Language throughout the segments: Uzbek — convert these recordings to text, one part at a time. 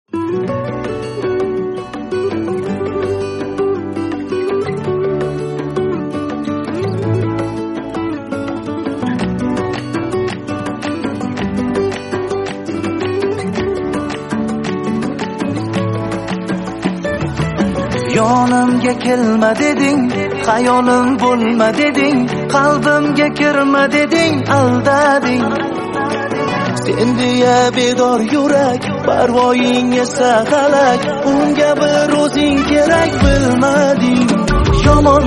Yonimga kelma deding, xayolim bo'lma deding, qalbimga kirma deding, aldading. Sen deya bedor yurak, parvoying esa g'alak, unga bir o'zing kerak bilmading. Yomon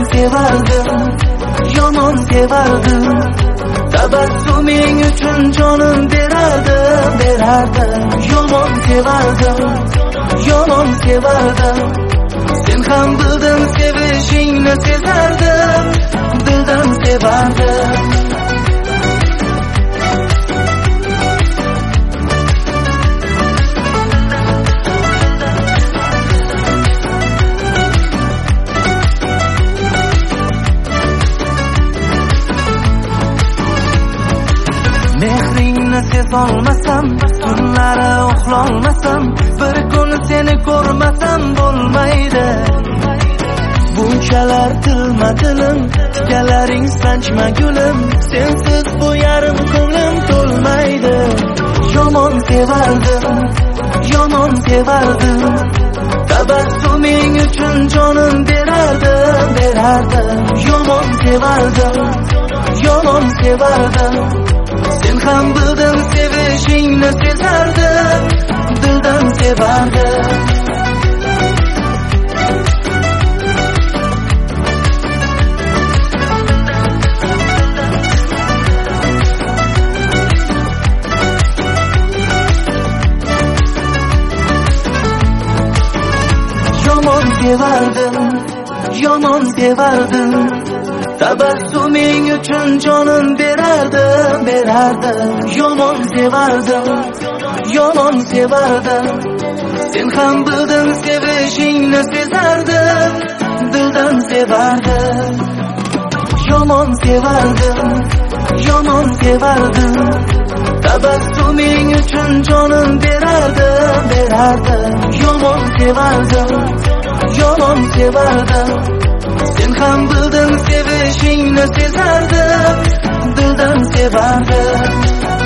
sevardim, tabassuming uchun jonim berardim. Yomon sevardim. Sen ham bildim sevishingni sezardim, dildan sevardim. Mehringni sezolmasam, tunlari uxlolmasam, bir kun seni ko'rmasam bo'lmaydi. Bunchalar tilma dilim, tikalaring sanchma gulim, sensiz bu yarim ko'nglim to'lmaydi. Yomon sevardim, tabassuming uchun jonim berardim. Yomon sevardim. Sen ham bildim sevishingni sezardim, dildan sevardim. Yomon sevardim, tabassuming uchun jonim berardim. Yomon sevardim. Sen ham bildim sevishingni sezardim, dildan sevardim. Yomon sevardim, tabassuming uchun jonim berardim. Yomon sevardim. Sen ham bildim sevishingni sezardim, dildan sevardim.